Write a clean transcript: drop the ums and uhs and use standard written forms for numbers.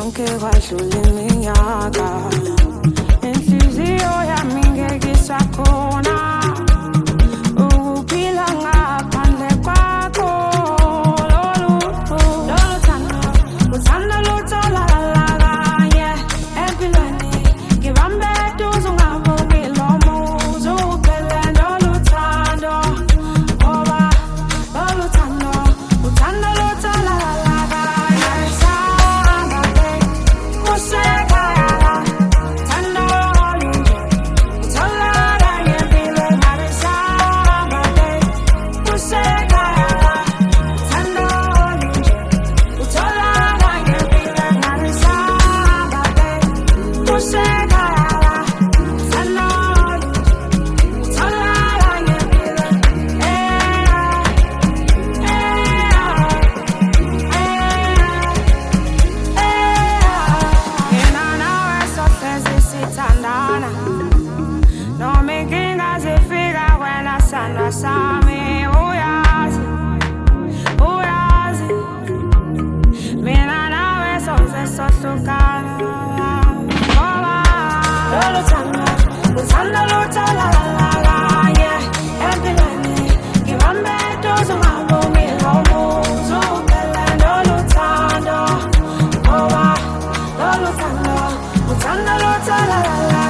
yonke kwadlula iminyaka, inhliziyo yami ngeke isakhona ukuphila ngaphandle kwakho. Lolu thando, uthando lutholakala kanye empilweni. Ngibambe eduze ungabuki lo muzi uphele lolu thando, ngoba lolu thando, uthando lutholakala kanye. Samba babe, kusekhaya la, thando olunje, utholakala empilweni. Samba babe, kusekhaya la, thando olunje, utholakala empilweni. Samba babe, kusekhaya la, thando olunje, utholakala empilweni. Mina nawe sohlezi sithandana, noma inkinga zifika wena sandwa sami. Uyazi, uyazi, mina nawe soze sohlukana, ngoba lolu thando, uthando lutholakala kanye empilweni. Ngibambe eduze ungabuki lo muzi uphele lolu thando, ngoba lolu thando, uthando lutholakala